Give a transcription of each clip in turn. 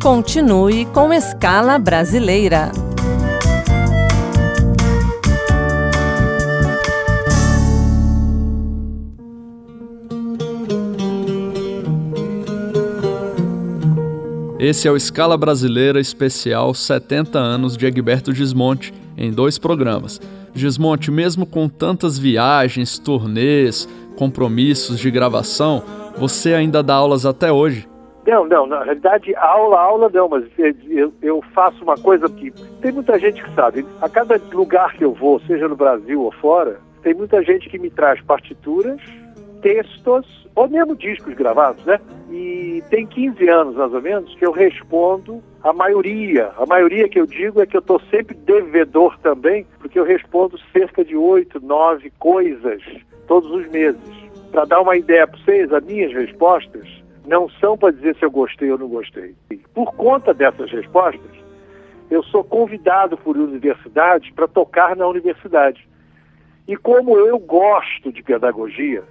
Continue com Escala Brasileira. Esse é o Escala Brasileira especial 70 anos de Egberto Gismonti, em 2 programas. Gismonti, mesmo com tantas viagens, turnês, compromissos de gravação, você ainda dá aulas até hoje? Não, na realidade, aula não, mas eu faço uma coisa que tem muita gente que sabe. A cada lugar que eu vou, seja no Brasil ou fora, tem muita gente que me traz partituras, textos, ou mesmo discos gravados, né? E tem 15 anos, mais ou menos, que eu respondo a maioria. A maioria que eu digo é que eu estou sempre devedor também, porque eu respondo cerca de 8, 9 coisas todos os meses. Para dar uma ideia para vocês, as minhas respostas não são para dizer se eu gostei ou não gostei. Por conta dessas respostas, eu sou convidado por universidades para tocar na universidade. E como eu gosto de pedagogia,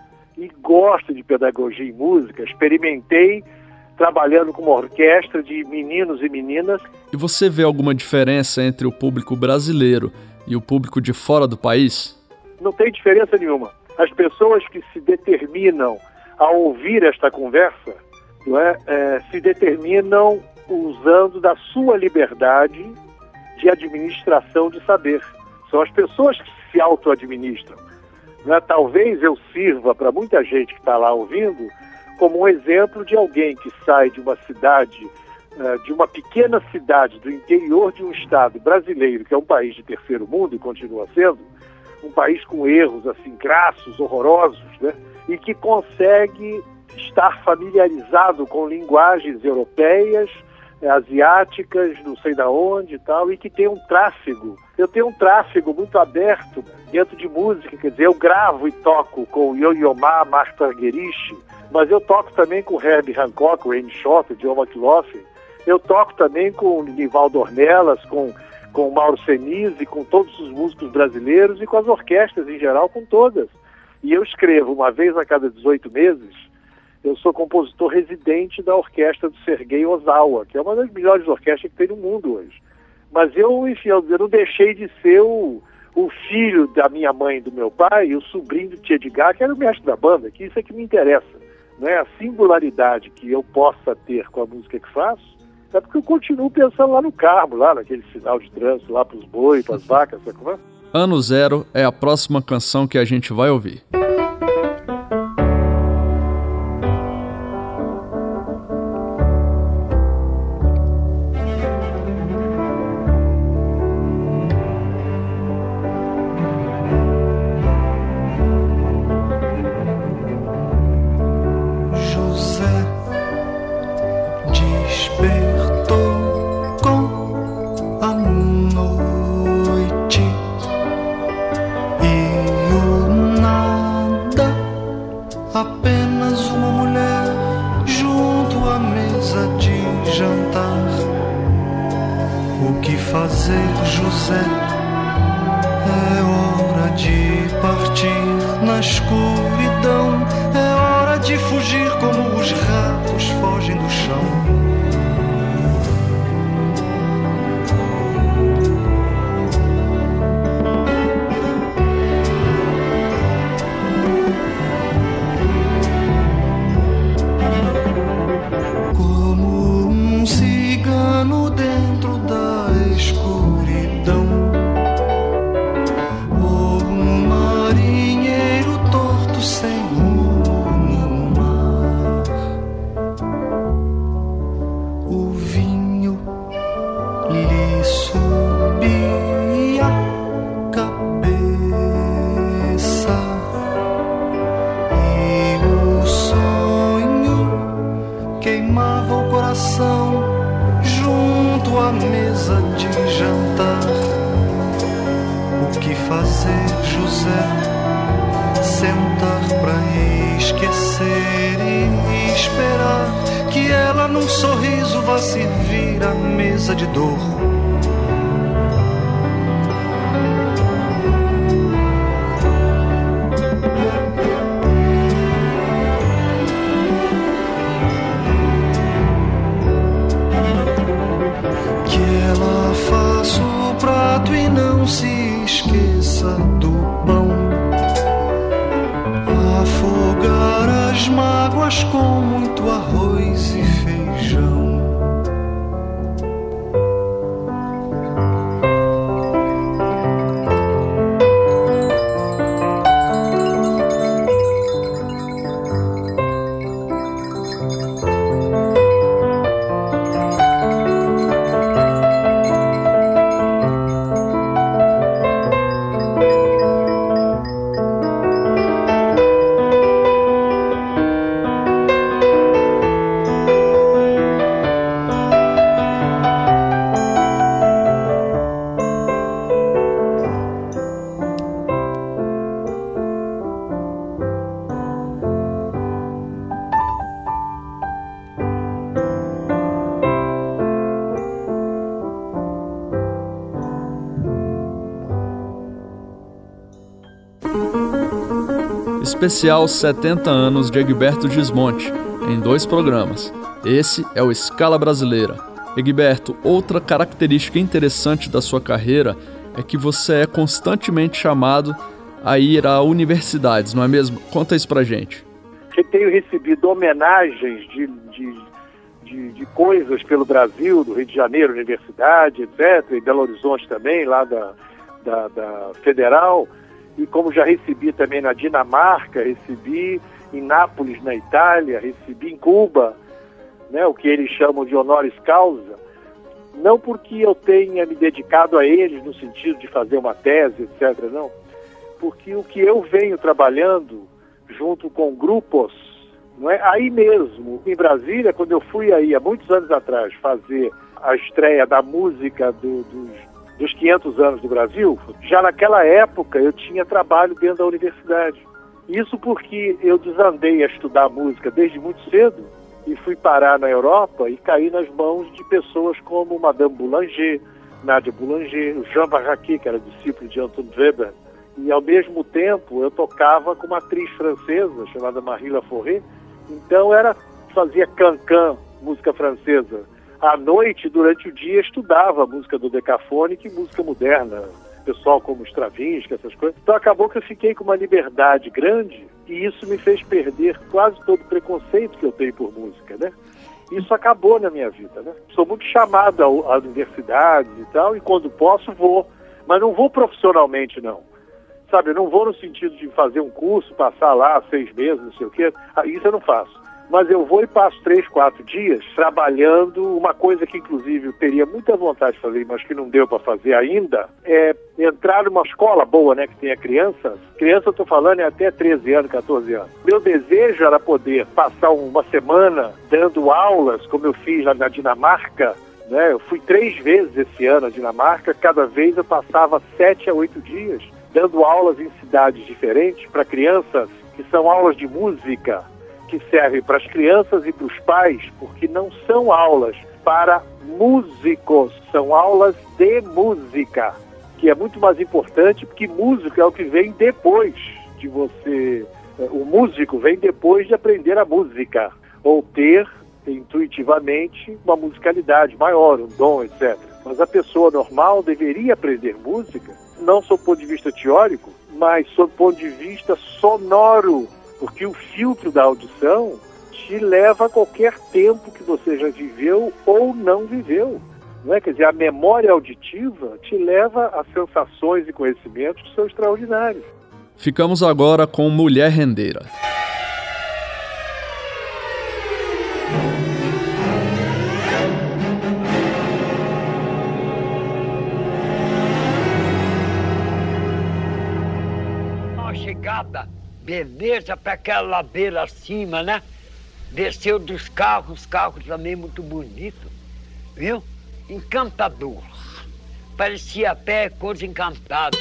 e gosto de pedagogia em música, experimentei trabalhando com uma orquestra de meninos e meninas. E você vê alguma diferença entre o público brasileiro e o público de fora do país? Não tem diferença nenhuma. As pessoas que se determinam a ouvir esta conversa, não é, se determinam usando da sua liberdade de administração de saber. São as pessoas que se auto-administram. Não é? Talvez eu sirva para muita gente que está lá ouvindo como um exemplo de alguém que sai de uma cidade, de uma pequena cidade do interior de um estado brasileiro, que é um país de terceiro mundo e continua sendo, um país com erros assim crassos, horrorosos, né? E que consegue estar familiarizado com linguagens europeias, asiáticas, não sei da onde e tal, e que tem um tráfego. Eu tenho um tráfego muito aberto dentro de música, quer dizer, eu gravo e toco com o Yo-Yo Ma, Master Gerishi, mas eu toco também com Herbie Hancock, Wayne Shorter, John McLaughlin, eu toco também com o Nivaldo Ornelas, com o Mauro Senise, com todos os músicos brasileiros e com as orquestras em geral, com todas. E eu escrevo uma vez a cada 18 meses. Eu sou compositor residente da orquestra do Sergei Ozawa, que é uma das melhores orquestras que tem no mundo hoje. Mas eu não deixei de ser o filho da minha mãe e do meu pai, e o sobrinho do Tia Edgar, que era o mestre da banda, que isso é que me interessa. Não é a singularidade que eu possa ter com a música que faço, é porque eu continuo pensando lá no Carmo, lá naquele sinal de trânsito, lá para os bois, para as vacas, sabe como é? Ano Zero é a próxima canção que a gente vai ouvir. muito arroz e feijão. Especial 70 anos de Egberto Gismonti, em 2 programas. Esse é o Escala Brasileira. Egberto, outra característica interessante da sua carreira é que você é constantemente chamado a ir a universidades, não é mesmo? Conta isso pra gente. Eu tenho recebido homenagens de coisas pelo Brasil, do Rio de Janeiro, universidade, etc., e Belo Horizonte também, lá da Federal. E como já recebi também na Dinamarca, recebi em Nápoles, na Itália, recebi em Cuba, né, o que eles chamam de honoris causa, não porque eu tenha me dedicado a eles no sentido de fazer uma tese, etc., não, porque o que eu venho trabalhando junto com grupos, não é, aí mesmo, em Brasília, quando eu fui aí há muitos anos atrás fazer a estreia da música dos 500 anos do Brasil, já naquela época eu tinha trabalho dentro da universidade. Isso porque eu desandei a estudar música desde muito cedo e fui parar na Europa e caí nas mãos de pessoas como Madame Boulanger, Nadia Boulanger, o Jean Barraquet, que era discípulo de Anton Weber. E ao mesmo tempo eu tocava com uma atriz francesa chamada Marie Laforêt. Então fazia cancan, música francesa. À noite, durante o dia, estudava música do Decafônico e música moderna, pessoal como Stravinsky, essas coisas. Então acabou que eu fiquei com uma liberdade grande e isso me fez perder quase todo o preconceito que eu tenho por música, né? Isso acabou na minha vida, né? Sou muito chamado a universidades e tal, e quando posso vou, mas não vou profissionalmente, não. Sabe, eu não vou no sentido de fazer um curso, passar lá 6 meses, não sei o quê, isso eu não faço. Mas eu vou e passo 3, 4 dias trabalhando, uma coisa que inclusive eu teria muita vontade de fazer, mas que não deu para fazer ainda, é entrar numa escola boa, né, que tenha crianças. Criança, eu estou falando, é até 13 anos, 14 anos. Meu desejo era poder passar uma semana dando aulas, como eu fiz lá na Dinamarca, né? Eu fui 3 vezes esse ano na Dinamarca, cada vez eu passava 7 a 8 dias dando aulas em cidades diferentes para crianças, que são aulas de música, que servem para as crianças e para os pais, porque não são aulas para músicos, são aulas de música, que é muito mais importante, porque música é o que vem depois de você... O músico vem depois de aprender a música, ou ter intuitivamente uma musicalidade maior, um dom, etc. Mas a pessoa normal deveria aprender música, não sob o ponto de vista teórico, mas sob o ponto de vista sonoro, porque o filtro da audição te leva a qualquer tempo que você já viveu ou não viveu. Não é? Quer dizer, a memória auditiva te leva a sensações e conhecimentos que são extraordinários. Ficamos agora com Mulher Rendeira. Uma chegada, beleza, para aquela ladeira acima, né? Desceu dos carros, também muito bonito, viu? Encantador. Parecia até coisa encantada.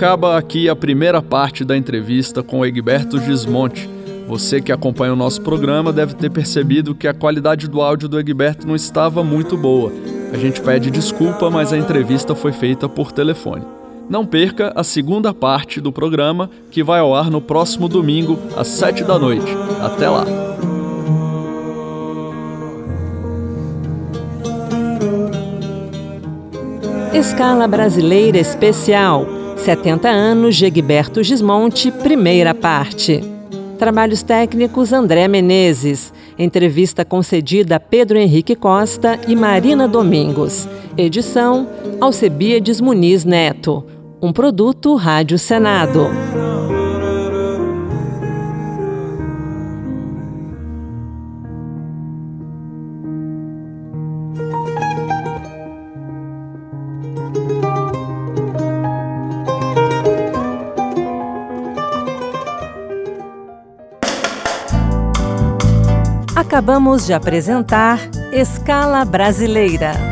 acaba aqui a primeira parte da entrevista com Egberto Gismonti. Você que acompanha o nosso programa deve ter percebido que a qualidade do áudio do Egberto não estava muito boa. A gente pede desculpa, mas a entrevista foi feita por telefone. Não perca a segunda parte do programa, que vai ao ar no próximo domingo, às 7 da noite. Até lá! Escala Brasileira Especial, 70 anos de Egberto Gismonti, primeira parte. Trabalhos técnicos André Menezes. Entrevista concedida a Pedro Henrique Costa e Marina Domingos. Edição Alcebiades Muniz Neto. Um produto Rádio Senado. Acabamos de apresentar Escala Brasileira.